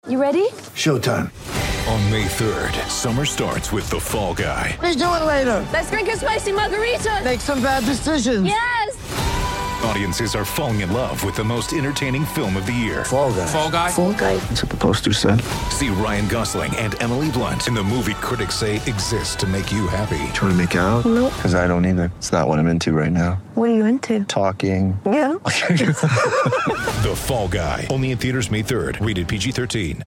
You ready? Showtime. On May 3rd, summer starts with The Fall Guy. Let's do it later. Let's drink a spicy margarita. Make some bad decisions. Yes! Audiences are falling in love with the most entertaining film of the year. Fall Guy. Fall Guy? Fall Guy. That's what the poster said. See Ryan Gosling and Emily Blunt in the movie critics say exists to make you happy. Trying to make it out? Nope. Because I don't either. It's not what I'm into right now. What are you into? Talking. Yeah. The Fall Guy. Only in theaters May 3rd. Rated PG-13.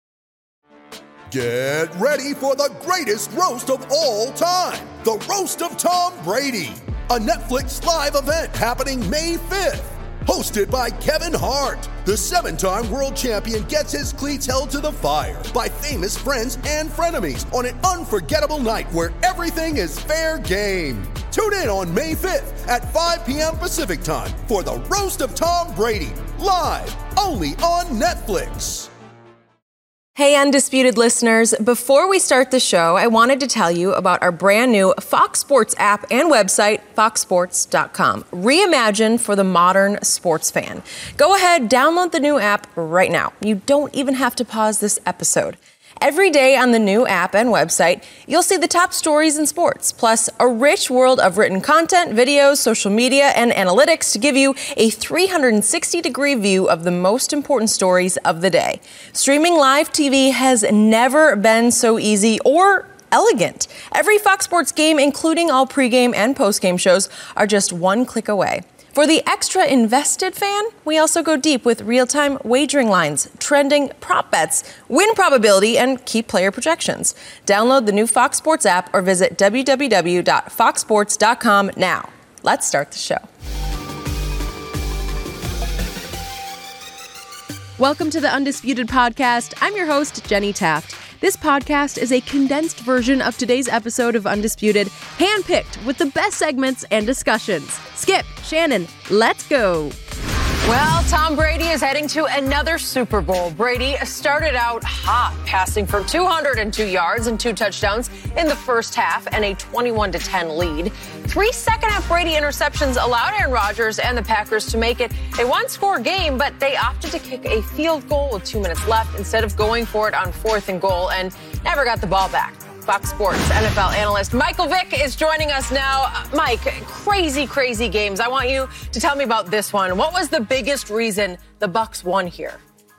Get ready for the greatest roast of all time. The Roast of Tom Brady. A Netflix live event happening May 5th. Hosted by Kevin Hart. The 7-time world champion gets his cleats held to the fire by famous friends and frenemies on an unforgettable night where everything is fair game. Tune in on May 5th at 5 p.m. Pacific time for the Roast of Tom Brady. Live only on Netflix. Hey, Undisputed listeners. Before we start the show, I wanted to tell you about our brand new Fox Sports app and website, foxsports.com. Reimagined for the modern sports fan. Go ahead, download the new app right now. You don't even have to pause this episode. Every day on the new app and website, you'll see the top stories in sports, plus a rich world of written content, videos, social media, and analytics to give you a 360-degree view of the most important stories of the day. Streaming live TV has never been so easy or elegant. Every Fox Sports game, including all pregame and postgame shows, are just one click away. For the extra invested fan, we also go deep with real-time wagering lines, trending prop bets, win probability, and key player projections. Download the new Fox Sports app or visit www.foxsports.com now. Let's start the show. Welcome to the Undisputed Podcast. I'm your host, Jenny Taft. This podcast is a condensed version of today's episode of Undisputed, handpicked with the best segments and discussions. Skip, Shannon, let's go. Well, Tom Brady is heading to another Super Bowl. Brady started out hot, passing for 202 yards and 2 touchdowns in the first half and a 21-10 lead. 3 second-half Brady interceptions allowed Aaron Rodgers and the Packers to make it a one-score game, but they opted to kick a field goal with 2 minutes left instead of going for it on 4th and goal and never got the ball back. Fox Sports NFL analyst Michael Vick is joining us now. Mike, crazy games. I want you to tell me about this one. What was the biggest reason the Bucs won here?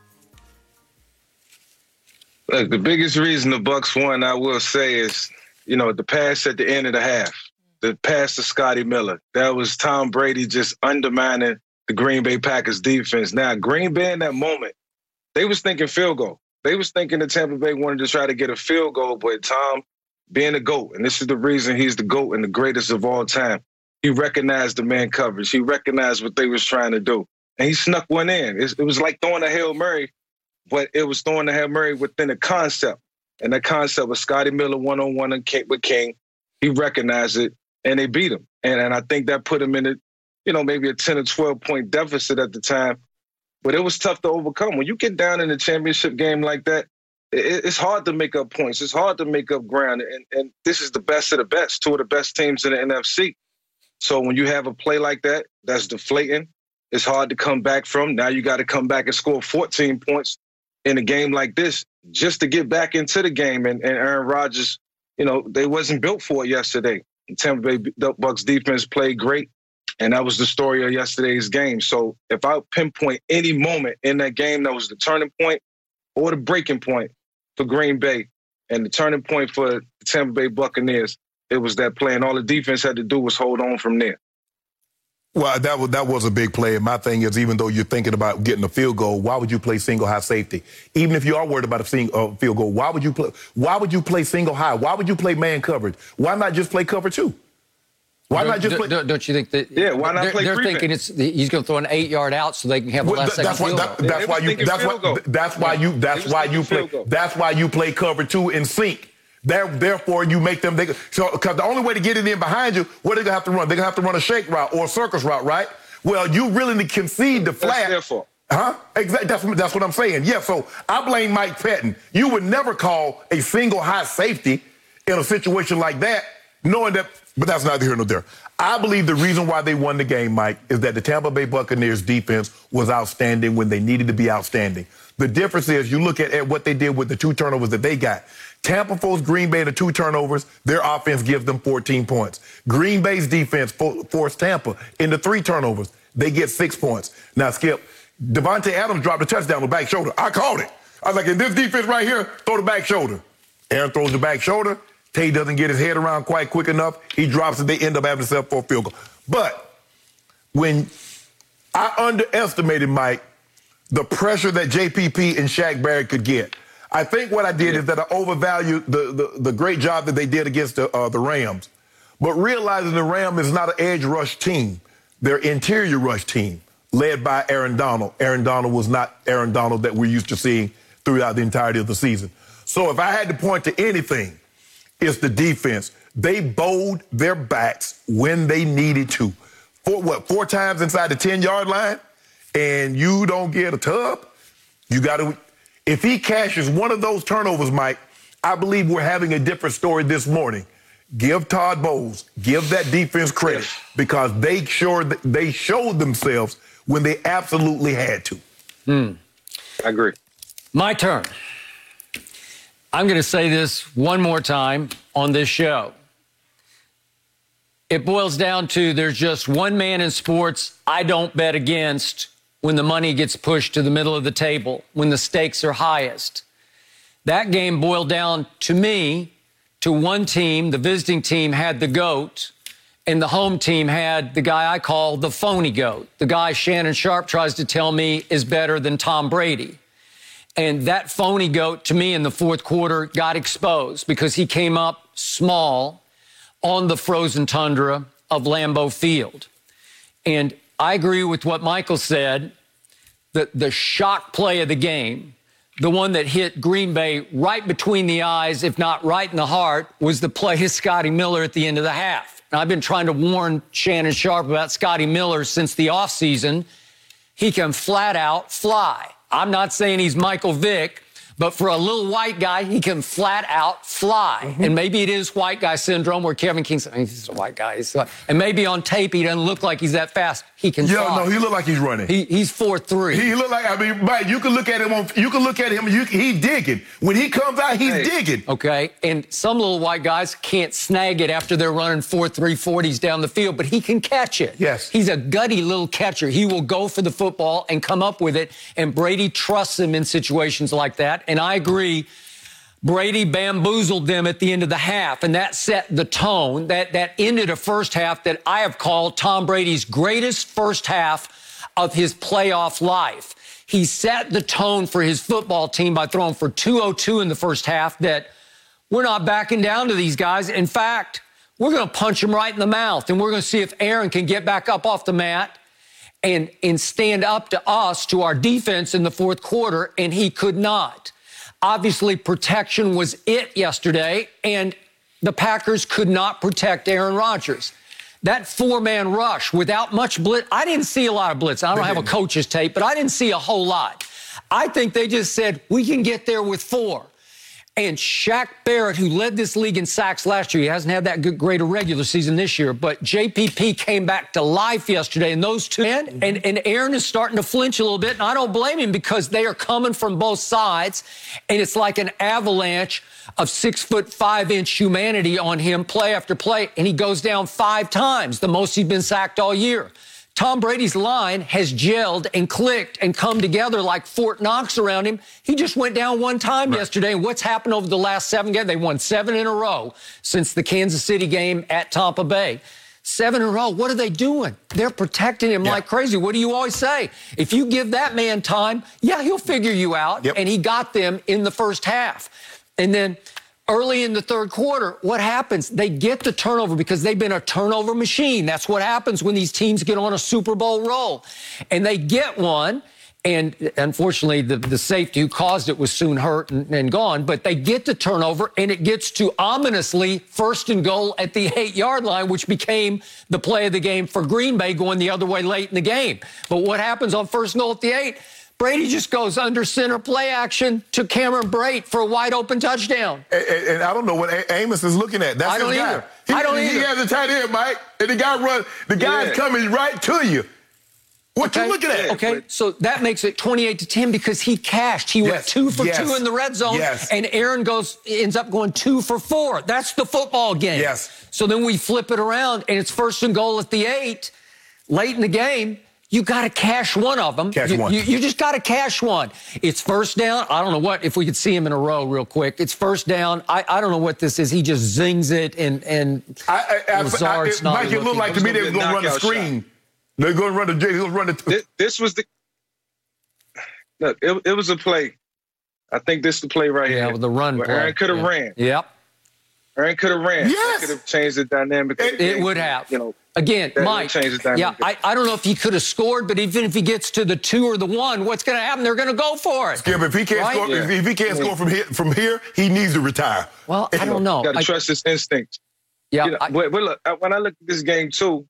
Look, the biggest reason the Bucs won, I will say, is, the pass at the end of the half. The pass to Scotty Miller. That was Tom Brady just undermining the Green Bay Packers defense. Now, Green Bay in that moment, they was thinking field goal. They was thinking that Tampa Bay wanted to try to get a field goal, but Tom, being the GOAT, and this is the reason he's the GOAT and the greatest of all time, he recognized the man coverage. He recognized what they was trying to do. And he snuck one in. It was like throwing a Hail Mary, but it was throwing a Hail Mary within a concept. And that concept was Scotty Miller one-on-one with King. He recognized it, and they beat him. And I think that put him in a, maybe a 10 or 12-point deficit at the time. But it was tough to overcome. When you get down in a championship game like that, it's hard to make up points. It's hard to make up ground. And this is the best of the best, 2 of the best teams in the NFC. So when you have a play like that, that's deflating. It's hard to come back from. Now you got to come back and score 14 points in a game like this just to get back into the game. And Aaron Rodgers, they wasn't built for it yesterday. The Tampa Bay Bucs defense played great. And that was the story of yesterday's game. So if I pinpoint any moment in that game that was the turning point or the breaking point for Green Bay and the turning point for the Tampa Bay Buccaneers, it was that play. And all the defense had to do was hold on from there. Well, that was a big play. And my thing is, even though you're thinking about getting a field goal, why would you play single high safety? Even if you are worried about a field goal, why would you play single high? Why would you play man coverage? Why not just play cover 2? Why not just play? Don't you think that? Yeah, why not play? They're thinking he's going to throw an 8-yard out so they can have a last second field goal. That's why you play cover 2 in sync. Therefore, you make them. Because the only way to get it in behind you, what are they going to have to run? They're going to have to run a shake route or a circus route, right? Well, you really concede the flat. That's their fault. Huh? Exactly. That's what I'm saying. Yeah. So I blame Mike Pettin. You would never call a single high safety in a situation like that, knowing that. But that's neither here nor there. I believe the reason why they won the game, Mike, is that the Tampa Bay Buccaneers defense was outstanding when they needed to be outstanding. The difference is you look at what they did with the 2 turnovers that they got. Tampa forced Green Bay to 2 turnovers. Their offense gives them 14 points. Green Bay's defense forced Tampa into 3 turnovers. They get 6 points. Now, Skip, Devontae Adams dropped a touchdown with back shoulder. I called it. I was like, in this defense right here, throw the back shoulder. Aaron throws the back shoulder. Tay doesn't get his head around quite quick enough. He drops it. They end up having to settle for a field goal. But when I underestimated, Mike, the pressure that JPP and Shaq Barrett could get, I think what I did is that I overvalued the great job that they did against the Rams. But realizing the Rams is not an edge rush team. They're interior rush team led by Aaron Donald. Aaron Donald was not Aaron Donald that we're used to seeing throughout the entirety of the season. So if I had to point to anything, it's the defense. They bowled their backs when they needed to. 4 times inside the 10-yard line, and you don't get a tub? You got to. If he cashes one of those turnovers, Mike, I believe we're having a different story this morning. Give Todd Bowles, give that defense credit, because they showed themselves when they absolutely had to. I agree. My turn. I'm going to say this one more time on this show. It boils down to there's just one man in sports I don't bet against when the money gets pushed to the middle of the table, when the stakes are highest. That game boiled down, to me, to one team. The visiting team had the GOAT, and the home team had the guy I call the phony GOAT, the guy Shannon Sharpe tries to tell me is better than Tom Brady. And that phony GOAT, to me, in the fourth quarter, got exposed because he came up small on the frozen tundra of Lambeau Field. And I agree with what Michael said, that the shock play of the game, the one that hit Green Bay right between the eyes, if not right in the heart, was the play of Scotty Miller at the end of the half. And I've been trying to warn Shannon Sharpe about Scotty Miller since the offseason. He can flat out fly. I'm not saying he's Michael Vick, but for a little white guy, he can flat out fly. And maybe it is white guy syndrome where Kevin King said, he's a white guy. And maybe on tape, he doesn't look like he's that fast. He can fly. No, he look like he's running. He's 4'3". He look like, Mike, you can look at him, he's digging. When he comes out, he's digging. Okay, and some little white guys can't snag it after they're running 4'3", 40s down the field, but he can catch it. Yes. He's a gutty little catcher. He will go for the football and come up with it, and Brady trusts him in situations like that. And I agree, Brady bamboozled them at the end of the half, and that set the tone. That ended a first half that I have called Tom Brady's greatest first half of his playoff life. He set the tone for his football team by throwing for 202 in the first half, that we're not backing down to these guys. In fact, we're going to punch them right in the mouth, and we're going to see if Aaron can get back up off the mat and stand up to us, to our defense in the fourth quarter, and he could not. Obviously, protection was it yesterday, and the Packers could not protect Aaron Rodgers. That 4-man rush without much blitz, I didn't see a lot of blitz. I don't have a coach's tape, but I didn't see a whole lot. I think they just said, we can get there with 4. And Shaq Barrett, who led this league in sacks last year, he hasn't had that great a regular season this year, but JPP came back to life yesterday, and those two, and Aaron is starting to flinch a little bit, and I don't blame him because they are coming from both sides, and it's like an avalanche of 6'5" humanity on him play after play, and he goes down 5 times, the most he's been sacked all year. Tom Brady's line has gelled and clicked and come together like Fort Knox around him. He just went down 1 time yesterday. And what's happened over the last 7 games? They won 7 in a row since the Kansas City game at Tampa Bay. 7 in a row. What are they doing? They're protecting him like crazy. What do you always say? If you give that man time, he'll figure you out. And he got them in the first half. And then early in the third quarter, what happens? They get the turnover because they've been a turnover machine. That's what happens when these teams get on a Super Bowl roll. And they get one, and unfortunately, the safety who caused it was soon hurt and gone. But they get the turnover, and it gets to ominously 1st and goal at the 8-yard line, which became the play of the game for Green Bay going the other way late in the game. But what happens on 1st and goal at the 8? Brady just goes under center play action to Cameron Brate for a wide open touchdown. And I don't know what Amos is looking at. That's I don't his guy. either. I don't either. He has a tight end, Mike, and the guy's coming right to you. What you looking at? Okay, so that makes it 28-10 because he cashed. He went 2 for 2 in the red zone, and Aaron ends up going 2 for 4. That's the football game. Yes. So then we flip it around, and it's 1st and goal at the 8, late in the game. You got to cash one of them. You just got to cash one. It's 1st down. I don't know if we could see him in a row real quick. It's 1st down. I don't know what this is. He just zings it, and Lazard's not Mike, it looked like to me they were going to run the screen. They're going to run the. This was the. Look, it was a play. I think this is the play right here. Yeah, with the run play. Aaron could have ran. Yep. Aaron could have ran. Yes. Could have changed the dynamic. It would have. You know. Again, Mike, I don't know if he could have scored, but even if he gets to the 2 or the 1, what's going to happen? They're going to go for it. Skip, if he can't score, if he can't score from here, he needs to retire. Well, I don't know. Got to trust his instincts. Yeah. You know, but look, when I look at this game too,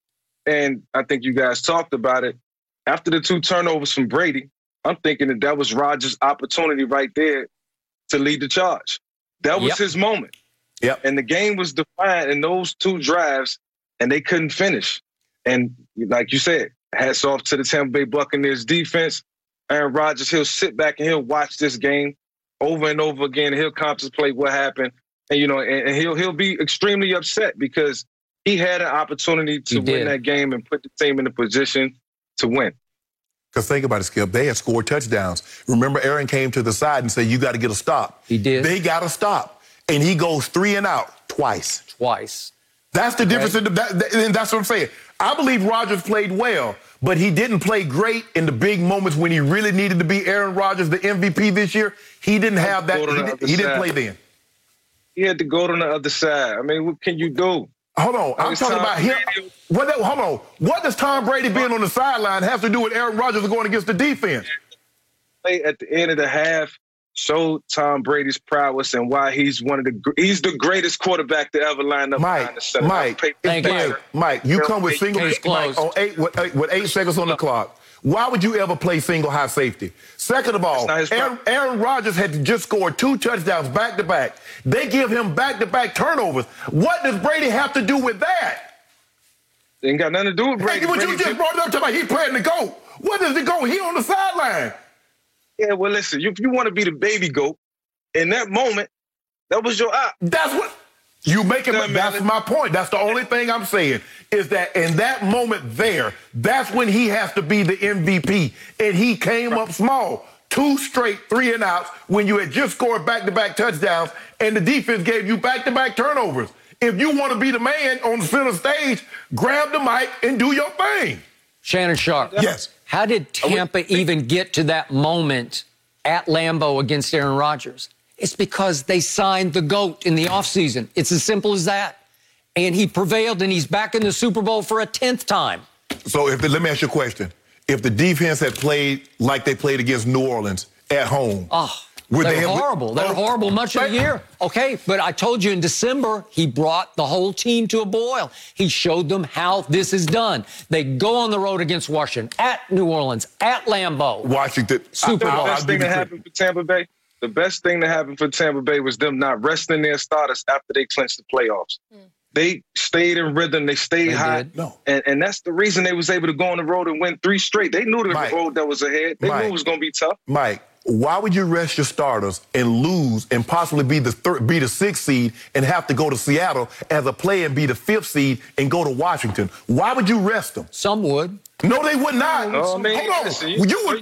and I think you guys talked about it, after the 2 turnovers from Brady, I'm thinking that was Rodgers' opportunity right there to lead the charge. That was his moment. Yep. And the game was defined in those 2 drives, and they couldn't finish. And like you said, hats off to the Tampa Bay Buccaneers defense. Aaron Rodgers, he'll sit back and he'll watch this game over and over again. He'll contemplate what happened. And, you know, and he'll be extremely upset because he had an opportunity to win that game and put the team in a position to win. Because think about it, Skip. They had scored touchdowns. Remember, Aaron came to the side and said, you got to get a stop. He did. They got to stop. And he goes 3 and out twice. That's the difference. And that's what I'm saying. I believe Rodgers played well, but he didn't play great in the big moments when he really needed to be Aaron Rodgers, the MVP this year. He didn't have that. He didn't play then. He had to go to the other side. I mean, what can you do? Hold on. I'm talking about him. Hold on. What does Tom Brady being on the sideline have to do with Aaron Rodgers going against the defense? At the end of the half, showed Tom Brady's prowess and why he's he's the greatest quarterback to ever line up behind the center. Mike, you come with single with 8 seconds on the clock. Why would you ever play single high safety? Second of all, Aaron Rodgers had just scored 2 touchdowns back-to-back. They give him back-to-back turnovers. What does Brady have to do with that? It ain't got nothing to do with Brady. Hey, but you just brought it up to me. He playing the GOAT. What does the GOAT? He on the sideline. Yeah, well, listen, if you want to be the baby GOAT, in that moment, that was your op. That's what you make it. That's my point. That's the only thing I'm saying is that in that moment there, that's when he has to be the MVP. And he came up small. 2 straight 3 and outs when you had just scored back-to-back touchdowns and the defense gave you back-to-back turnovers. If you want to be the man on the center stage, grab the mic and do your thing. Shannon Sharpe. Yes. How did Tampa even get to that moment at Lambeau against Aaron Rodgers? It's because they signed the GOAT in the offseason. It's as simple as that. And he prevailed, and he's back in the Super Bowl for a 10th time. So let me ask you a question. If the defense had played like they played against New Orleans at home, they're horrible. They're horrible much of the year. Okay, but I told you in December, he brought the whole team to a boil. He showed them how this is done. They go on the road against Washington, at New Orleans, at Lambeau. Washington. Super Bowl. The best thing that happened for Tampa Bay, the best thing that happened for Tampa Bay was them not resting their starters after they clinched the playoffs. They stayed in rhythm. They stayed high. And that's the reason they was able to go on the road and win 3 straight. They knew the road that was ahead. They knew it was going to be tough. Mike, why would you rest your starters and lose and possibly be the 6th seed and have to go to Seattle as a player and be the 5th seed and go to Washington? Why would you rest them? Some would. No, they would not. No, man, hold on. Listen,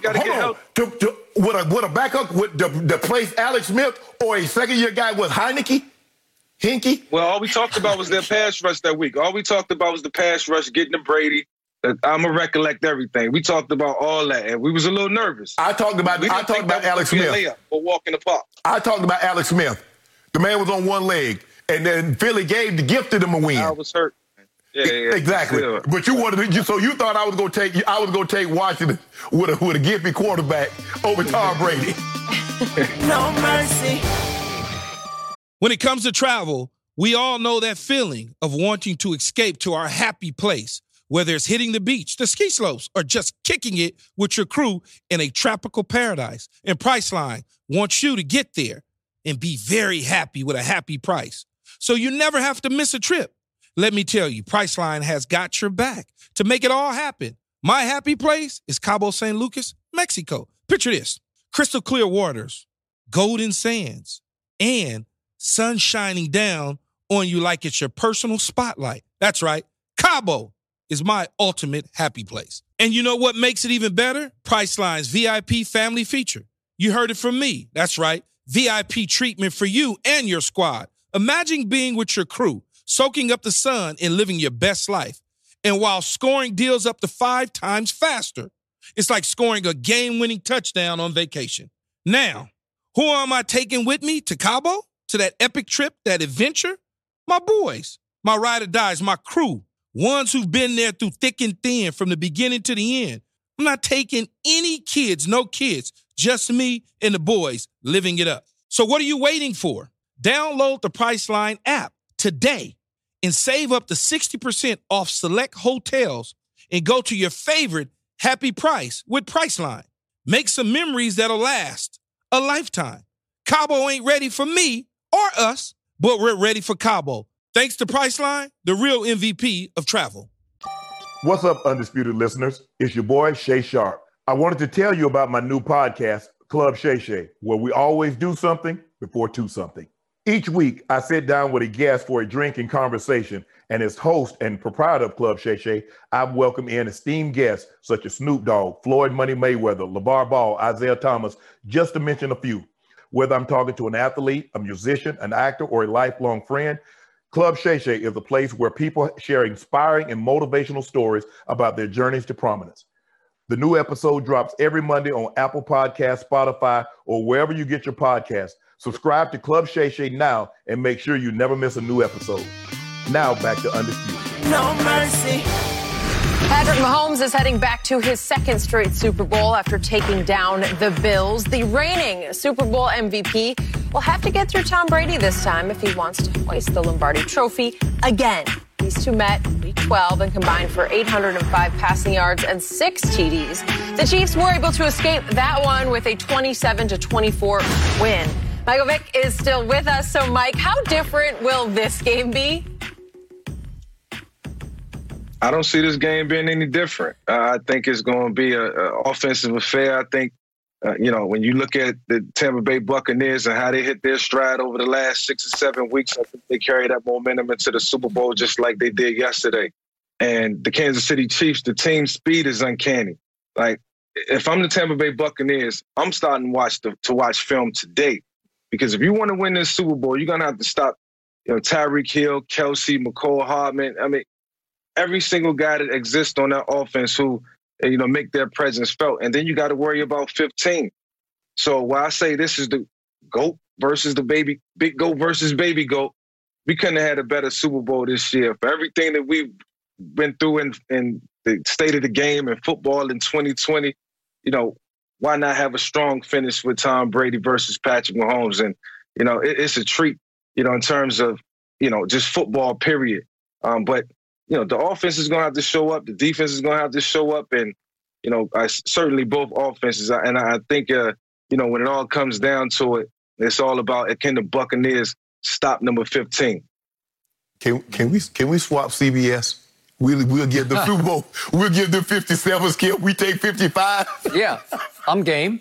Would a backup would the place Alex Smith or a second-year guy was Heineke? Well, all we talked about was their pass rush that week. All we talked about was the pass rush, getting to Brady. I'm going to recollect everything. We talked about all that, and we was a little nervous. I talked about Alex Smith. Or walk in the park. I talked about Alex Smith. The man was on one leg, and then Philly gifted him a win. I was hurt. Yeah, exactly. But you wanted so you thought I was going to take Washington with a gimpy quarterback over Tom Brady. No mercy. When it comes to travel, we all know that feeling of wanting to escape to our happy place. Whether it's hitting the beach, the ski slopes, or just kicking it with your crew in a tropical paradise. And Priceline wants you to get there and be very happy with a happy price, so you never have to miss a trip. Let me tell you, Priceline has got your back to make it all happen. My happy place is Cabo San Lucas, Mexico. Picture this: crystal clear waters, golden sands, and sun shining down on you like it's your personal spotlight. That's right, Cabo is my ultimate happy place. And you know what makes it even better? Priceline's VIP family feature. You heard it from me. That's right, VIP treatment for you and your squad. Imagine being with your crew, soaking up the sun and living your best life. And while scoring deals up to 5 times faster, it's like scoring a game-winning touchdown on vacation. Now, who am I taking with me to Cabo? To that epic trip, that adventure? My boys, my ride or dies, my crew, ones who've been there through thick and thin from the beginning to the end. I'm not taking any kids, no kids, just me and the boys living it up. So what are you waiting for? Download the Priceline app today and save up to 60% off select hotels and go to your favorite happy price with Priceline. Make some memories that'll last a lifetime. Cabo ain't ready for me or us, but we're ready for Cabo. Thanks to Priceline, the real MVP of travel. What's up, Undisputed listeners? It's your boy, Shay Sharp. I wanted to tell you about my new podcast, Club Shay Shay, where we always do something before two something. Each week, I sit down with a guest for a drink and conversation, and as host and proprietor of Club Shay Shay, I've welcomed in esteemed guests such as Snoop Dogg, Floyd Money Mayweather, LeVar Ball, Isaiah Thomas, just to mention a few. Whether I'm talking to an athlete, a musician, an actor, or a lifelong friend, Club Shay Shay is a place where people share inspiring and motivational stories about their journeys to prominence. The new episode drops every Monday on Apple Podcasts, Spotify, or wherever you get your podcasts. Subscribe to Club Shay Shay now and make sure you never miss a new episode. Now back to Undisputed. No mercy. Patrick Mahomes is heading back to his second straight Super Bowl after taking down the Bills. The reigning Super Bowl MVP will have to get through Tom Brady this time if he wants to hoist the Lombardi Trophy again. These two met Week 12 and combined for 805 passing yards and 6 TDs. The Chiefs were able to escape that one with a 27-24 win. Michael Vick is still with us. So, Mike, how different will this game be? I don't see this game being any different. I think it's going to be an offensive affair. I think, when you look at the Tampa Bay Buccaneers and how they hit their stride over the last 6 or 7 weeks, I think they carry that momentum into the Super Bowl just like they did yesterday. And the Kansas City Chiefs, the team speed is uncanny. Like, if I'm the Tampa Bay Buccaneers, I'm starting to watch film today. Because if you want to win this Super Bowl, you're going to have to stop, Tyreek Hill, Kelsey, McCall Hardman. I mean, every single guy that exists on that offense who, make their presence felt. And then you got to worry about 15. So while I say this is the GOAT versus the big GOAT versus baby GOAT, we couldn't have had a better Super Bowl this year. For everything that we've been through in the state of the game and football in 2020, why not have a strong finish with Tom Brady versus Patrick Mahomes? And, it's a treat, in terms of, just football, period. But the offense is going to have to show up. The defense is going to have to show up. And, certainly both offenses. And I think, when it all comes down to it, it's all about, can the Buccaneers stop number 15? Can we swap CBS? We'll give the Super Bowl. We'll give them 57, Skip. We take 55. Yeah, I'm game.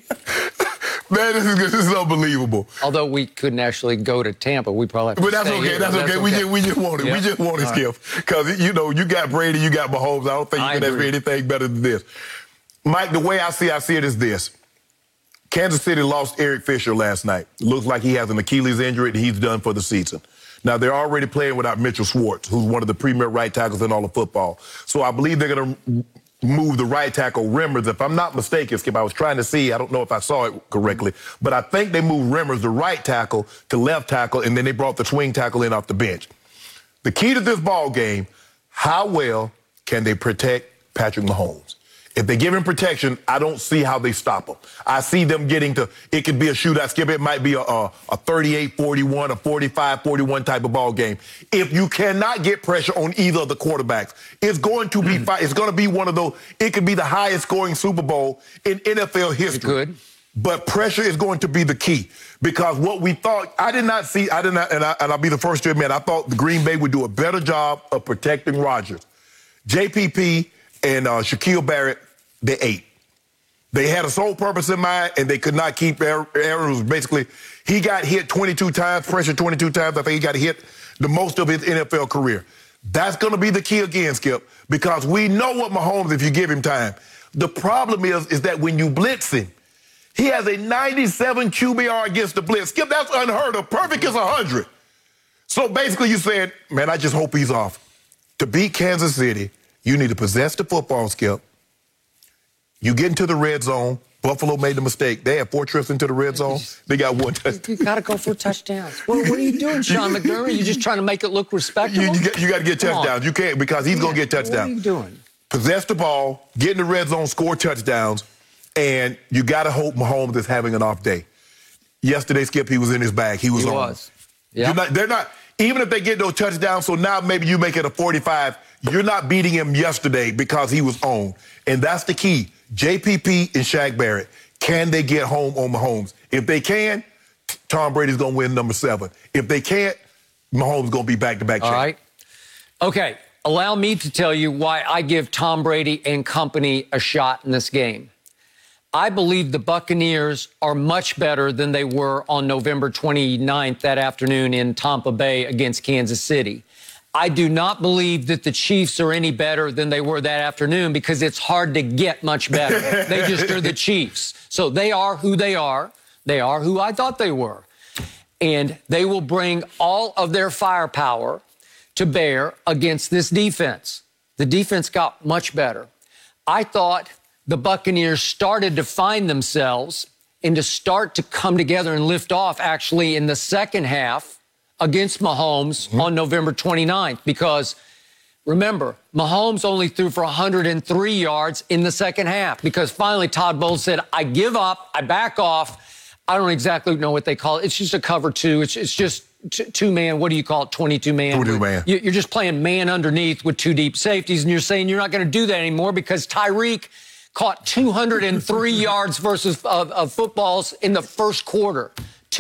Man, this is unbelievable. Although we couldn't actually go to Tampa, we probably have to But that's stay okay. here. That's okay. We just want it. Yeah. We just want it, All Skip. Because, you got Brady, you got Mahomes. I don't think you can have anything better than this. Mike, the way I see it is this. Kansas City lost Eric Fisher last night. Looks like he has an Achilles injury and he's done for the season. Now, they're already playing without Mitchell Schwartz, who's one of the premier right tackles in all of football. So I believe they're going to move the right tackle, Remmers. If I'm not mistaken, Skip, I was trying to see, I don't know if I saw it correctly, but I think they moved Remmers, the right tackle, to left tackle, and then they brought the swing tackle in off the bench. The key to this ball game, how well can they protect Patrick Mahomes? If they give him protection, I don't see how they stop him. I see them getting to, it could be a shootout, Skip. It might be a 38-41, a 45-41 type of ball game. If you cannot get pressure on either of the quarterbacks, it's going to be it's going to be one of those, it could be the highest scoring Super Bowl in NFL history. Good. But pressure is going to be the key, because what we thought, and I'll be the first to admit, I thought the Green Bay would do a better job of protecting Rodgers. JPP and Shaquille Barrett, they ate. They had a sole purpose in mind, and they could not keep Aaron. Basically, he got hit 22 times, pressure 22 times. I think he got hit the most of his NFL career. That's going to be the key again, Skip, because we know what Mahomes, if you give him time. The problem is that when you blitz him, he has a 97 QBR against the blitz. Skip, that's unheard of. Perfect is 100. So basically you said, man, I just hope he's off. To beat Kansas City, you need to possess the football, Skip. You get into the red zone. Buffalo made the mistake. They had 4 trips into the red zone. They got 1 touchdown. You got to go for touchdowns. What are you doing, Sean McDermott? You just trying to make it look respectable? You got to get touchdowns. You can't, because he's going to get touchdowns. What are you doing? Possess the ball, get in the red zone, score touchdowns, and you got to hope Mahomes is having an off day. Yesterday, Skip, he was in his bag. He was. Yeah. They're not, even if they get those touchdowns, so now maybe you make it a 45, you're not beating him yesterday because he was on. And that's the key. JPP and Shaq Barrett, can they get home on Mahomes? If they can, Tom Brady's going to win number 7. If they can't, Mahomes is going to be back-to-back champ. All right. Okay, allow me to tell you why I give Tom Brady and company a shot in this game. I believe the Buccaneers are much better than they were on November 29th that afternoon in Tampa Bay against Kansas City. I do not believe that the Chiefs are any better than they were that afternoon, because it's hard to get much better. They just are the Chiefs. So they are who they are. They are who I thought they were. And they will bring all of their firepower to bear against this defense. The defense got much better. I thought the Buccaneers started to find themselves and to start to come together and lift off actually in the second half against Mahomes on November 29th, because remember, Mahomes only threw for 103 yards in the second half, because finally Todd Bowles said, I give up, I back off. I don't exactly know what they call it. It's just a cover 2. It's just two-man, what do you call it, 22-man? 22-man. You're just playing man underneath with 2 deep safeties, and you're saying you're not going to do that anymore because Tyreek caught 203 yards versus of footballs in the first quarter.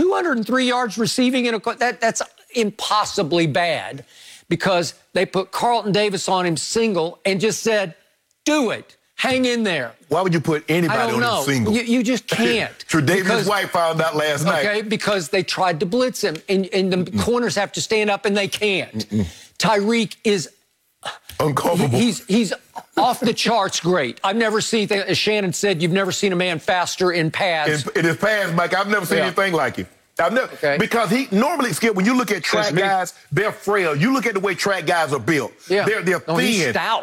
203 yards receiving in that's impossibly bad, because they put Carlton Davis on him single and just said, do it. Hang in there. Why would you put anybody on him single? You just can't. Tre'Davious White found out last night. Okay, because they tried to blitz him, and the corners have to stand up, and they can't. Tyreek is uncomfortable. He's off the charts great. I've never seen anything, as Shannon said, you've never seen a man faster in pads. In his pads, Mike, I've never seen anything like him. I've never, because he normally, Skip, when you look at track guys, they're frail. You look at the way track guys are built. Yeah. They're thin. He's stout.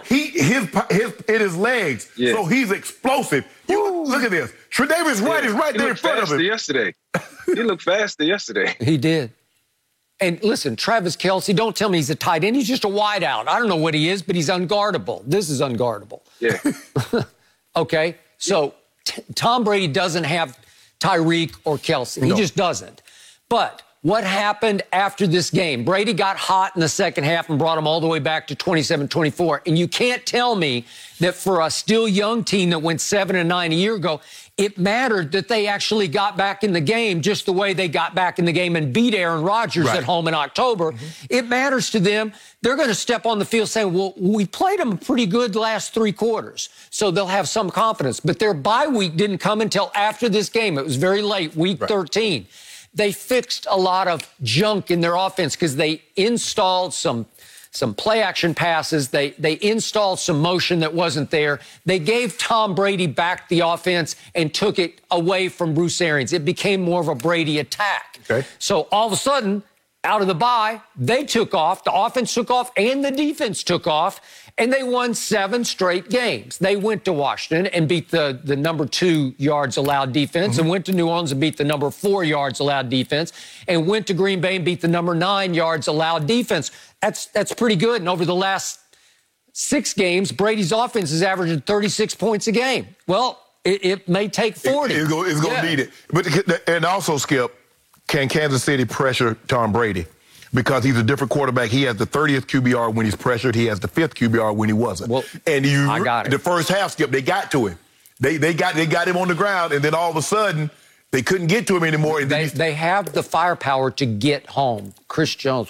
His legs, so he's explosive. Look at this. Tre'Davious White is right there in front of him. He looked faster yesterday. He did. And listen, Travis Kelce, don't tell me he's a tight end. He's just a wideout. I don't know what he is, but he's unguardable. This is unguardable. Yeah. Okay, so Tom Brady doesn't have Tyreek or Kelce. He just doesn't. But what happened after this game? Brady got hot in the second half and brought him all the way back to 27-24. And you can't tell me that for a still young team that went 7-9 a year ago, it mattered that they actually got back in the game just the way they got back in the game and beat Aaron Rodgers at home in October. It matters to them. They're going to step on the field saying, well, we played them pretty good the last 3 quarters. So they'll have some confidence. But their bye week didn't come until after this game. It was very late, week 13. They fixed a lot of junk in their offense because they installed some play action passes. They installed some motion that wasn't there. They gave Tom Brady back the offense and took it away from Bruce Arians. It became more of a Brady attack. Okay. So all of a sudden, out of the bye, they took off. The offense took off and the defense took off. And they won 7 straight games. They went to Washington and beat the number 2 yards allowed defense, and went to New Orleans and beat the number 4 yards allowed defense, and went to Green Bay and beat the number 9 yards allowed defense. That's pretty good. And over the last 6 games, Brady's offense is averaging 36 points a game. Well, it may take 40. It's going to need it. And also, Skip, can Kansas City pressure Tom Brady? Because he's a different quarterback. He has the 30th QBR when he's pressured. He has the 5th QBR when he wasn't. Well, I got it. The first half, Skip, they got to him. They got him on the ground, and then all of a sudden, they couldn't get to him anymore. And they have the firepower to get home. Chris Jones.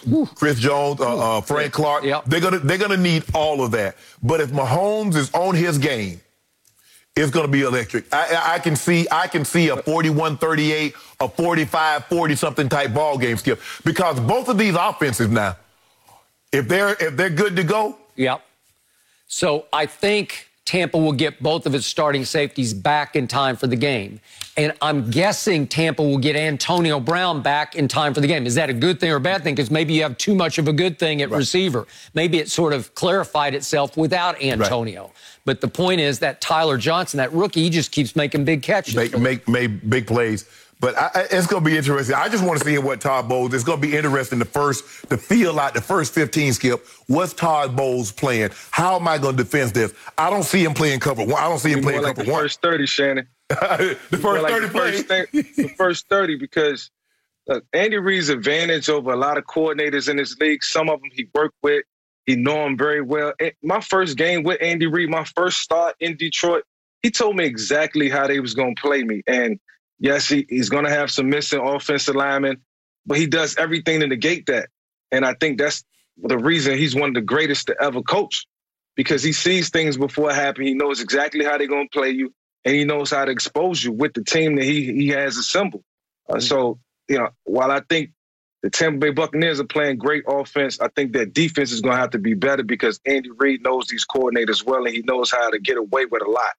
Frank Clark. Yep. They're gonna need all of that. But if Mahomes is on his game, it's going to be electric. I can see a 41-38, a 45-40-something type ball game, Skip, because both of these offenses now, if they're good to go. Yep. So I think Tampa will get both of its starting safeties back in time for the game. And I'm guessing Tampa will get Antonio Brown back in time for the game. Is that a good thing or a bad thing? Because maybe you have too much of a good thing at receiver. Maybe it sort of clarified itself without Antonio. Right. But the point is that Tyler Johnson, that rookie, he just keeps making big catches. Make big plays. But it's going to be interesting. I just want to see what Todd Bowles. It's going to be interesting to feel out the first 15, Skip. What's Todd Bowles playing? How am I going to defend this? I don't see him playing cover one. I don't see him playing cover one. The first 30, Shannon. The first 30 plays. The first 30, because Andy Reid's advantage over a lot of coordinators in this league, some of them he worked with, he know him very well. My first game with Andy Reid, my first start in Detroit, he told me exactly how they was going to play me. And yes, he's going to have some missing offensive linemen, but he does everything to negate that. And I think that's the reason he's one of the greatest to ever coach, because he sees things before it happens. He knows exactly how they're going to play you, and he knows how to expose you with the team that he has assembled. So, while I think the Tampa Bay Buccaneers are playing great offense, I think their defense is going to have to be better, because Andy Reid knows these coordinators well, and he knows how to get away with a lot.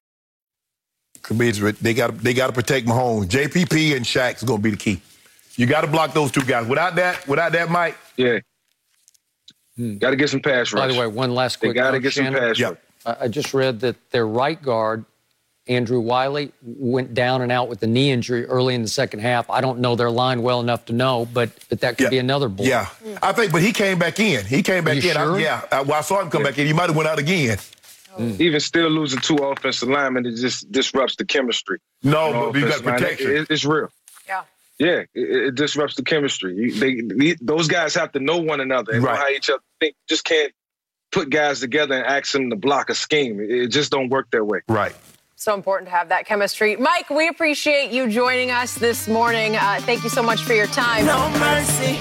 They got to protect Mahomes. JPP and Shaq is going to be the key. You got to block those two guys. Without that, Mike. Yeah. Got to get some pass rush. By the way, one last quick. They got to get some pass rush. I just read that their right guard, Andrew Wiley, went down and out with a knee injury early in the second half. I don't know their line well enough to know, but that could be another blow. Yeah, I think, but he came back in. Sure? I saw him come back in. He might have went out again. Even still losing 2 offensive linemen, it just disrupts the chemistry. No, but you got protection. It's real. Yeah, it disrupts the chemistry. Those guys have to know one another and know how each other think. Just can't put guys together and ask them to block a scheme. It just don't work that way. Right. So important to have that chemistry. Mike, we appreciate you joining us this morning. Thank you so much for your time. No mercy.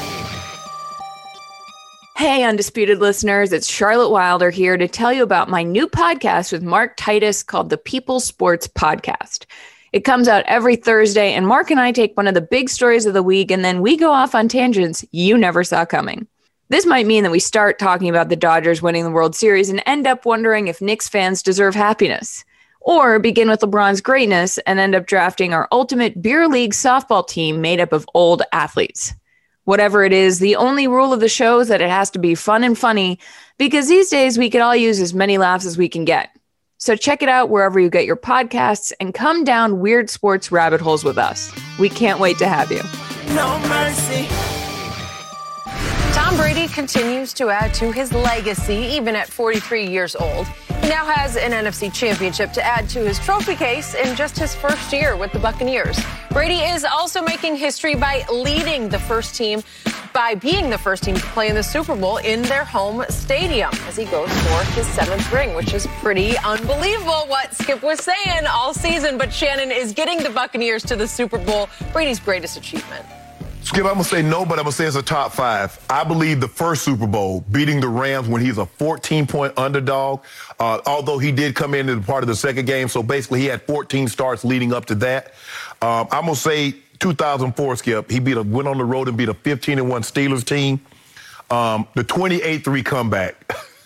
Hey, Undisputed listeners, it's Charlotte Wilder here to tell you about my new podcast with Mark Titus called the People Sports Podcast. It comes out every Thursday, and Mark and I take one of the big stories of the week, and then we go off on tangents you never saw coming. This might mean that we start talking about the Dodgers winning the World Series and end up wondering if Knicks fans deserve happiness. Or begin with LeBron's greatness and end up drafting our ultimate beer league softball team made up of old athletes. Whatever it is, the only rule of the show is that it has to be fun and funny, because these days we can all use as many laughs as we can get. So check it out wherever you get your podcasts and come down weird sports rabbit holes with us. We can't wait to have you. No mercy. Tom Brady continues to add to his legacy, even at 43 years old. He now has an NFC championship to add to his trophy case in just his first year with the Buccaneers. Brady is also making history by being the first team to play in the Super Bowl in their home stadium as he goes for his 7th ring, which is pretty unbelievable what Skip was saying all season. But Shannon, is getting the Buccaneers to the Super Bowl Brady's greatest achievement? Skip, I'm going to say no, but I'm going to say it's a top 5. I believe the first Super Bowl, beating the Rams when he's a 14-point underdog, although he did come into the part of the second game, so basically he had 14 starts leading up to that. I'm going to say 2004, Skip. He went on the road and beat a 15-1 Steelers team. The 28-3 comeback.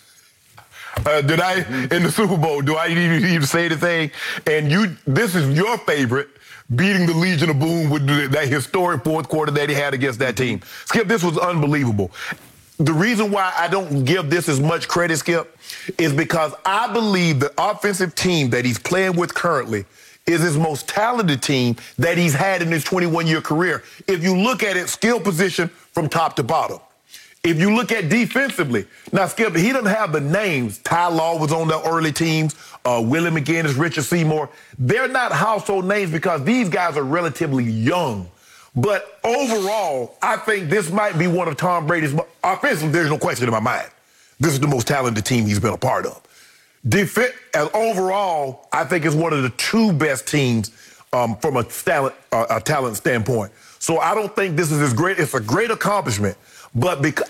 In the Super Bowl, do I even say anything? And this is your favorite, beating the Legion of Boom with that historic fourth quarter that he had against that team. Skip, this was unbelievable. The reason why I don't give this as much credit, Skip, is because I believe the offensive team that he's playing with currently is his most talented team that he's had in his 21-year career. If you look at it, skill position from top to bottom. If you look at defensively, now Skip, he doesn't have the names. Ty Law was on the early teams. Willie McGinnis, Richard Seymour. They're not household names because these guys are relatively young. But overall, I think this might be one of Tom Brady's offensively. There's no question in my mind. This is the most talented team he's been a part of. As overall, I think it's one of the two best teams from a talent standpoint. So I don't think this is as great. It's a great accomplishment, but because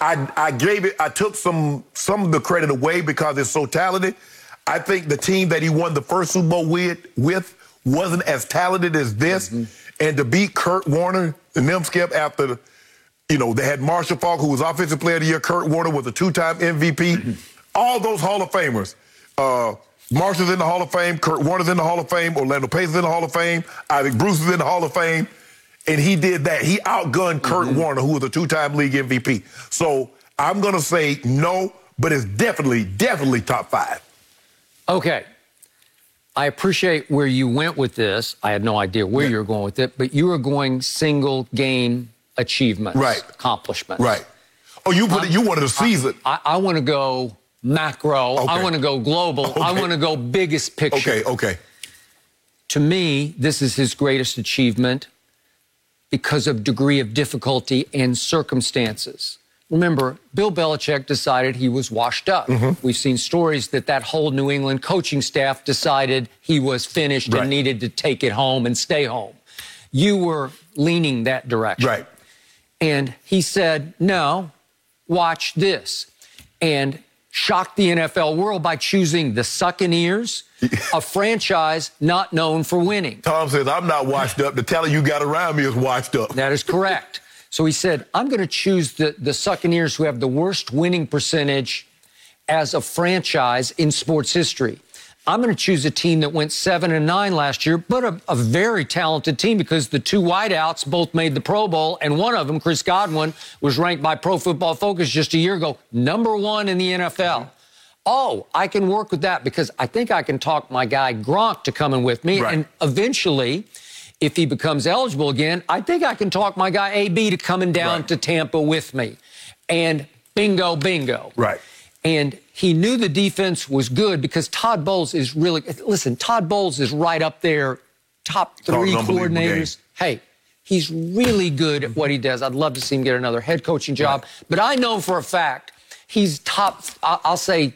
I took some of the credit away because it's so talented. I think the team that he won the first Super Bowl with wasn't as talented as this, and to beat Kurt Warner and them, Skip, after they had Marshall Faulk, who was Offensive Player of the Year. Kurt Warner was a 2-time MVP. All those Hall of Famers. Marshall's in the Hall of Fame. Kurt Warner's in the Hall of Fame. Orlando Pace's in the Hall of Fame. Isaac Bruce is in the Hall of Fame. And he did that. He outgunned Kurt Warner, who was a 2-time league MVP. So I'm going to say no, but it's definitely top 5. Okay. I appreciate where you went with this. I had no idea where you were going with it, but you were going single game achievements, accomplishments. Right. Oh, you wanted a season. I want to go macro. Okay. I want to go global. Okay. I want to go biggest picture. Okay. To me, this is his greatest achievement because of degree of difficulty and circumstances. Remember, Bill Belichick decided he was washed up. We've seen stories that whole New England coaching staff decided he was finished and needed to take it home and stay home. You were leaning that direction. Right. And he said, no, watch this. And shocked the NFL world by choosing the Succaneers, a franchise not known for winning. Tom says, I'm not washed up. The talent you got around me is washed up. That is correct. So he said, I'm going to choose the Succaneers, who have the worst winning percentage as a franchise in sports history. I'm going to choose a team that went 7-9 last year, but a very talented team because the two wideouts both made the Pro Bowl, and one of them, Chris Godwin, was ranked by Pro Football Focus just a year ago, #1 in the NFL. Oh, I can work with that because I think I can talk my guy Gronk to come in with me, and eventually, if he becomes eligible again, I think I can talk my guy AB to coming down to Tampa with me. And bingo, bingo. Right. And he knew the defense was good because Todd Bowles is really, listen, Todd Bowles is right up there, top 3 coordinators. Hey, he's really good at what he does. I'd love to see him get another head coaching job. But I know for a fact he's top, I'll say,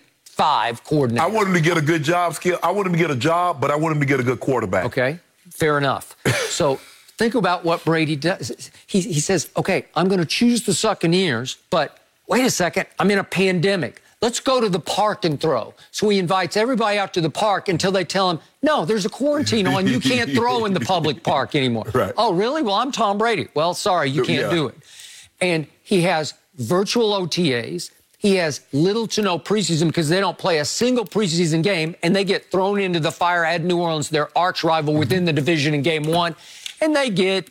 5 coordinators. I want him to get a good job, Skip. I want him to get a job, but I want him to get a good quarterback. Okay. Fair enough. So think about what Brady does. He says, okay, I'm going to choose the Succaneers, but wait a second, I'm in a pandemic. Let's go to the park and throw. So he invites everybody out to the park until they tell him, no, there's a quarantine on. You can't throw in the public park anymore. Right. Oh, really? Well, I'm Tom Brady. Well, sorry, you can't do it. And he has virtual OTAs. He has little to no preseason because they don't play a single preseason game, and they get thrown into the fire at New Orleans, their arch rival within the division in game 1, and they get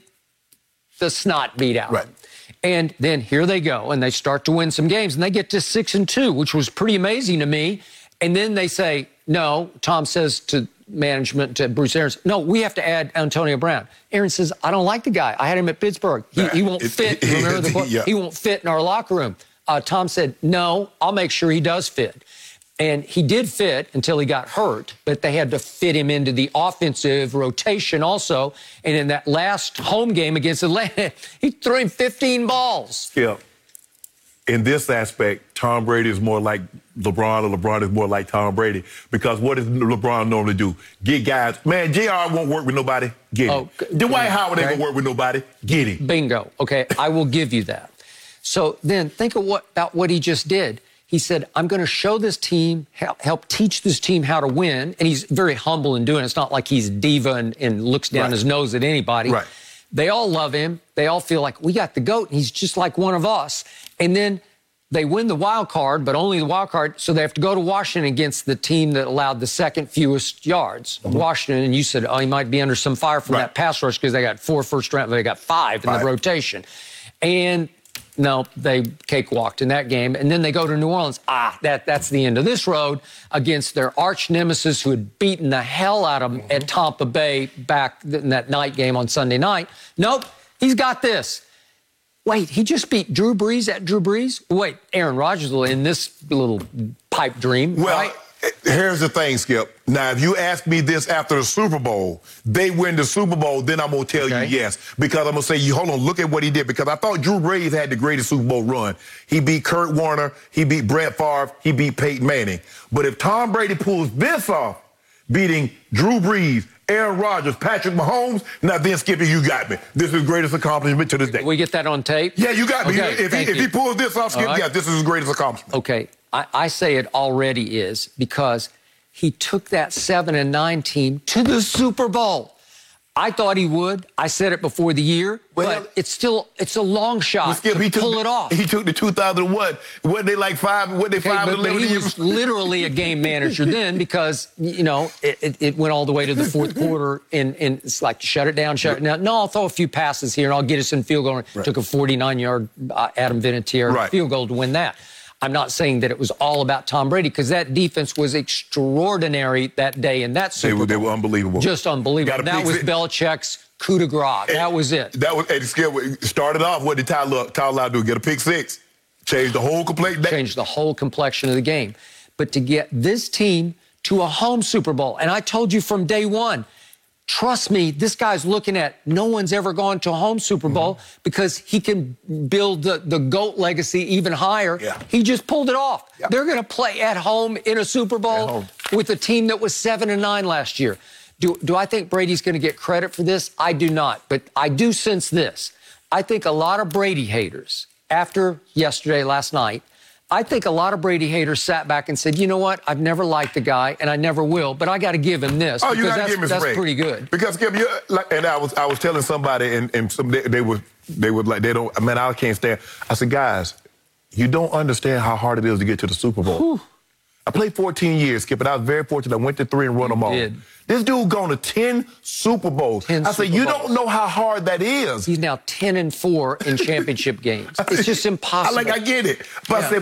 the snot beat out. Right. And then here they go, and they start to win some games, and they get to 6-2, which was pretty amazing to me. And then they say, no, Tom says to management, to Bruce Arians, no, we have to add Antonio Brown. Aaron says, I don't like the guy. I had him at Pittsburgh. He won't fit. Remember the quote? He won't fit in our locker room. Tom said, no, I'll make sure he does fit. And he did fit until he got hurt, but they had to fit him into the offensive rotation also. And in that last home game against Atlanta, he threw him 15 balls. Yeah. In this aspect, Tom Brady is more like LeBron, or LeBron is more like Tom Brady. Because what does LeBron normally do? Get guys, man, JR won't work with nobody, get him. Dwight Howard ain't gonna work with nobody, get him. Bingo. Okay, I will give you that. So then think about what he just did. He said, I'm going to show this team, help teach this team how to win. And he's very humble in doing it. It's not like he's a diva and looks down his nose at anybody. Right. They all love him. They all feel like, we got the GOAT, and he's just like one of us. And then they win the wild card, but only the wild card, so they have to go to Washington against the team that allowed the second fewest yards. Washington, and you said, oh, he might be under some fire from that pass rush because they got 4 first round, they got 5 in the rotation. And no, they cakewalked in that game. And then they go to New Orleans. That's the end of this road against their arch nemesis who had beaten the hell out of them at Tampa Bay back in that night game on Sunday night. Nope, he's got this. Wait, he just beat Drew Brees at Drew Brees? Wait, Aaron Rodgers will in this little pipe dream, well, right? Here's the thing, Skip. Now, if you ask me this after the Super Bowl, they win the Super Bowl, then I'm going to tell you yes. Because I'm going to say, hold on, look at what he did. Because I thought Drew Brees had the greatest Super Bowl run. He beat Kurt Warner. He beat Brett Favre. He beat Peyton Manning. But if Tom Brady pulls this off, beating Drew Brees, Aaron Rodgers, Patrick Mahomes, now then, Skippy, you got me. This is his greatest accomplishment to this day. We get that on tape? Yeah, you got me. Okay, if he pulls this off, Skip, right. yeah, this is his greatest accomplishment. Okay, I say it already is because he took that 7-9 team to the Super Bowl. I thought he would. I said it before the year, but it's a long shot Skip, to pull it off. He took the 2001. What they like five? What they 5 but he was literally a game manager then because it went all the way to the fourth quarter and it's like shut it down. No, I'll throw a few passes here and I'll get us in field goal. Right. Took a 49-yard Adam Vinatieri field goal to win that. I'm not saying that it was all about Tom Brady because that defense was extraordinary that day in that Super Bowl. They were unbelievable. Just unbelievable. That was Belichick's coup de grace. That was it. That was started off. What did Tyler do? Get a pick six. Changed the whole complexion. Changed the whole complexion of the game. But to get this team to a home Super Bowl, and I told you from day one, trust me, this guy's looking at no one's ever gone to a home Super Bowl because he can build the GOAT legacy even higher. Yeah. He just pulled it off. Yep. They're going to play at home in a Super Bowl with a team that was 7-9 last year. Do I think Brady's going to get credit for this? I do not. But I do sense this. I think a lot of Brady haters, after last night, I think a lot of Brady haters sat back and said, you know what? I've never liked the guy, and I never will, but I got to give him this. Oh, you got to give him his That's break. pretty good. Because, Skip, and I was telling somebody, and they were like, they don't, man, I can't stand. I said, guys, you don't understand how hard it is to get to the Super Bowl. Whew. I played 14 years, Skip, and I was very fortunate. I went to 3 and run them all. This dude gone to 10 Super Bowls. I said, you don't know how hard that is. He's now 10-4 in championship games. It's just impossible. I get it. But I said,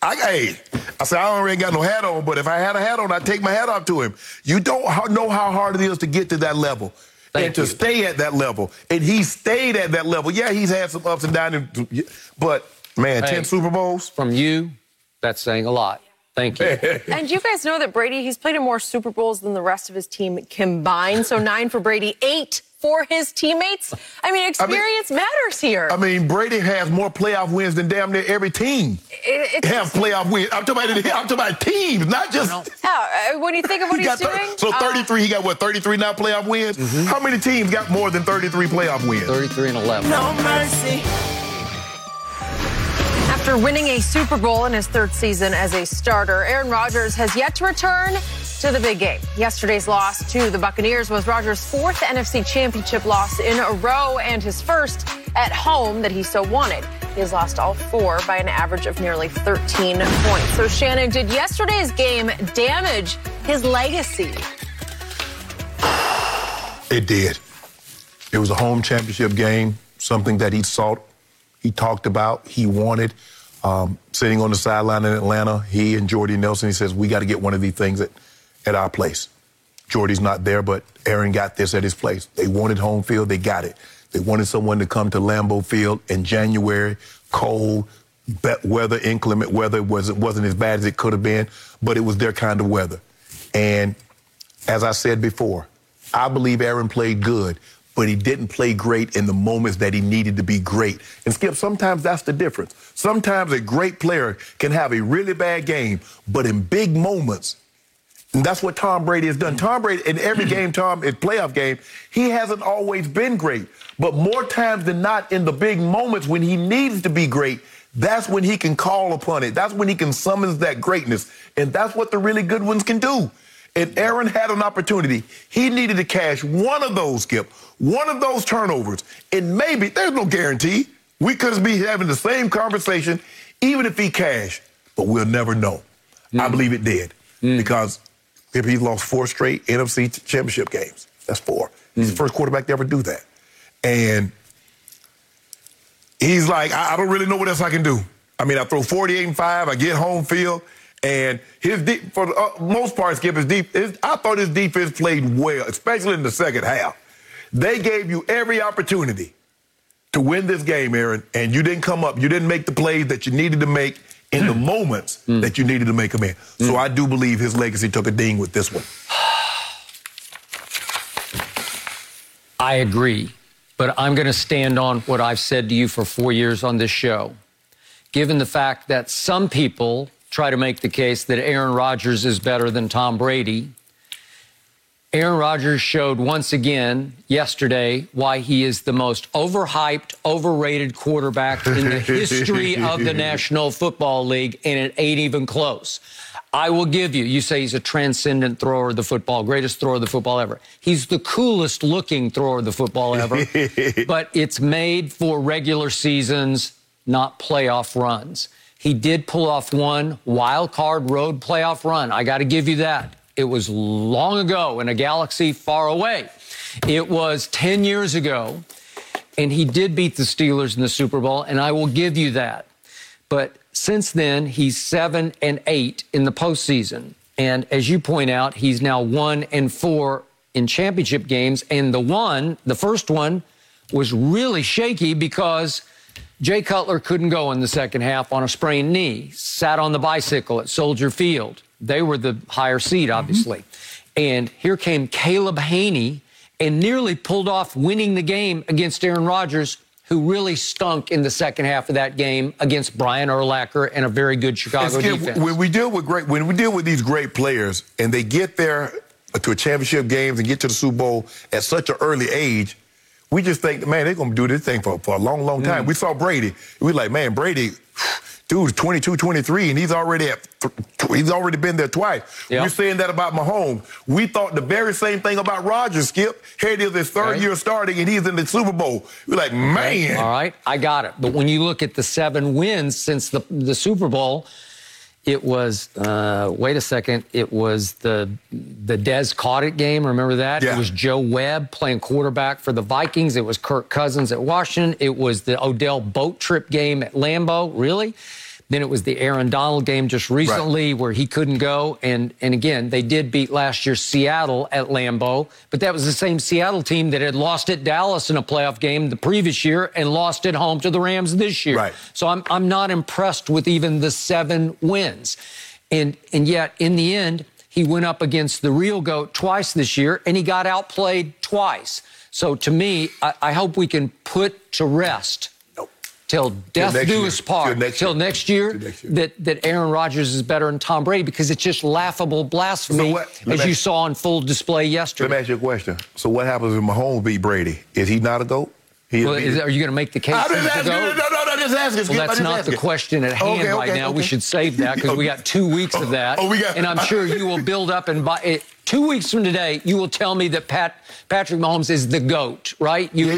I said, I already got no hat on, but if I had a hat on, I'd take my hat off to him. You don't know how hard it is to get to that level. To stay at that level. And he stayed at that level. Yeah, he's had some ups and downs, but, man, 10 Super Bowls? From you, that's saying a lot. Thank you. And you guys know that Brady, he's played in more Super Bowls than the rest of his team combined. So 9 for Brady, 8 for his teammates. I mean, experience matters here. I mean, Brady has more playoff wins than damn near every team have playoff wins. I'm talking about teams, not just... When you think of what he's doing... So 33, he got what, 33 now playoff wins? How many teams got more than 33 playoff wins? 33 and 11. No mercy. After winning a Super Bowl in his 3rd season as a starter, Aaron Rodgers has yet to return to the big game. Yesterday's loss to the Buccaneers was Rodgers' 4th NFC Championship loss in a row and his first at home that he so wanted. He has lost all 4 by an average of nearly 13 points. So, Shannon, did yesterday's game damage his legacy? It did. It was a home championship game, something that he sought, he talked about, he wanted. Sitting on the sideline in Atlanta, he and Jordy Nelson, he says, we got to get one of these things at our place. Jordy's not there, but Aaron got this at his place. They wanted home field, they got it. They wanted someone to come to Lambeau Field in January, cold, weather, inclement weather. It wasn't as bad as it could have been, but it was their kind of weather. And as I said before, I believe Aaron played good, but he didn't play great in the moments that he needed to be great. And, Skip, sometimes that's the difference. Sometimes a great player can have a really bad game, but in big moments, and that's what Tom Brady has done. Tom Brady, in every game, in playoff game, he hasn't always been great. But more times than not, in the big moments when he needs to be great, that's when he can call upon it. That's when he can summon that greatness. And that's what the really good ones can do. And Aaron had an opportunity. He needed to cash one of those, Skip, one of those turnovers. And maybe, there's no guarantee, we could be having the same conversation even if he cashed. But we'll never know. I believe it did. Because if he lost 4 straight NFC championship games, that's 4. He's the first quarterback to ever do that. And he's like, I don't really know what else I can do. I mean, I throw 48 and 5, I get home field. And for the most part, Skip, I thought his defense played well, especially in the second half. They gave you every opportunity to win this game, Aaron, and you didn't come up, you didn't make the plays that you needed to make in the moments that you needed to make them in. So I do believe his legacy took a ding with this one. I agree, but I'm going to stand on what I've said to you for 4 years on this show. Given the fact that some people try to make the case that Aaron Rodgers is better than Tom Brady, Aaron Rodgers showed once again yesterday why he is the most overhyped, overrated quarterback in the history of the National Football League, and it ain't even close. I will give you, you say he's a transcendent thrower of the football, greatest thrower of the football ever. He's the coolest looking thrower of the football ever, but it's made for regular seasons, not playoff runs. He did pull off one wild card road playoff run. I got to give you that. It was long ago in a galaxy far away. It was 10 years ago, and he did beat the Steelers in the Super Bowl, and I will give you that. But since then, he's 7-8 in the postseason. And as you point out, he's now 1-4 in championship games. And the first one was really shaky because Jay Cutler couldn't go in the second half on a sprained knee, sat on the bicycle at Soldier Field. They were the higher seed, obviously. And here came Caleb Haney and nearly pulled off winning the game against Aaron Rodgers, who really stunk in the second half of that game against Brian Urlacher and a very good Chicago defense. When we deal with these great players and they get there to a championship games and get to the Super Bowl at such an early age, we just think, man, they're going to do this thing for a long, long time. We saw Brady. We like, man, Brady, dude's 22, 23, and he's already been there twice. Yep. We're saying that about Mahomes. We thought the very same thing about Rodgers, Skip. Here it is, his third year starting, and he's in the Super Bowl. We're like, man. All right, I got it. But when you look at the 7 wins since the Super Bowl, it was, wait a second, it was the Dez Cauditt game, remember that? Yeah. It was Joe Webb playing quarterback for the Vikings. It was Kirk Cousins at Washington. It was the Odell boat trip game at Lambeau, really? Then it was the Aaron Donald game just recently where he couldn't go. And again, they did beat last year's Seattle at Lambeau, but that was the same Seattle team that had lost at Dallas in a playoff game the previous year and lost at home to the Rams this year. Right. So I'm not impressed with even the 7 wins. And yet, in the end, he went up against the real GOAT twice this year, and he got outplayed twice. So to me, I hope we can put to rest till death do us part, till next year, that Aaron Rodgers is better than Tom Brady, because it's just laughable blasphemy, as you saw on full display yesterday. Let me ask you a question. So what happens if Mahomes beat Brady? Is he not a GOAT? Are you going to make the case? No, just ask. Well, that's not the question at hand right now. We should save that because we got 2 weeks of that. And I'm sure you will build up and 2 weeks from today, you will tell me that Patrick Mahomes is the GOAT, right? He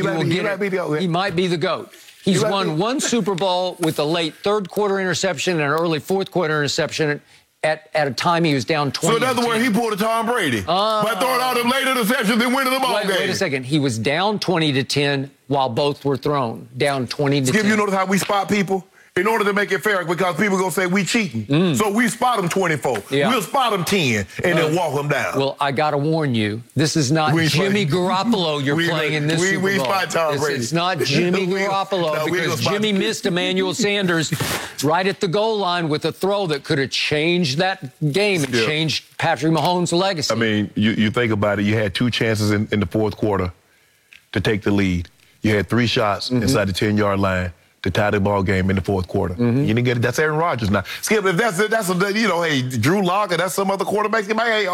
might be the GOAT. He's won one Super Bowl with a late third-quarter interception and an early fourth-quarter interception at a time he was down 20. So in other words, he pulled a Tom Brady by throwing all them late interceptions and winning the ball game. Wait a second. He was down 20-10 while both were thrown. Down 20-10. Skip, you notice how we spot people? In order to make it fair, because people going to say we cheating. So we spot them 24. Yeah. We'll spot them 10 and then walk them down. Well, I got to warn you, this is not Jimmy Garoppolo you're playing in this Super Bowl. We spot Tom Brady. It's not Jimmy Garoppolo because Jimmy missed Emmanuel Sanders right at the goal line with a throw that could have changed that game and changed Patrick Mahomes' legacy. I mean, you think about it. You had 2 chances in the fourth quarter to take the lead. You had 3 shots inside the 10-yard line to tie the ball game in the fourth quarter. You didn't get it. That's Aaron Rodgers now. Skip, if that's hey, Drew Lock or that's some other quarterback,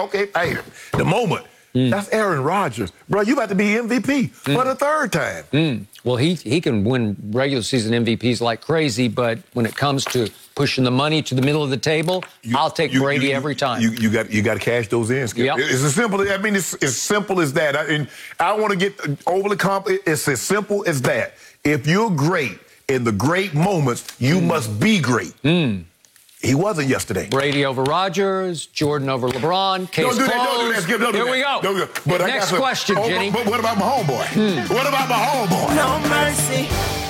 the moment. That's Aaron Rodgers. Bro, you about to be MVP for the 3rd time. Well, he can win regular season MVPs like crazy, but when it comes to pushing the money to the middle of the table, I'll take Brady every time. You got to cash those in, Skip. Yep. It's as simple. It's as simple as that. I don't want to get overly complicated. It's as simple as that. If you're great in the great moments, you must be great. He wasn't yesterday. Brady over Rodgers, Jordan over LeBron. Case closed. Don't do that, Skip. Here we go. But next question, Jenny. But what about my homeboy? What about my homeboy? No mercy.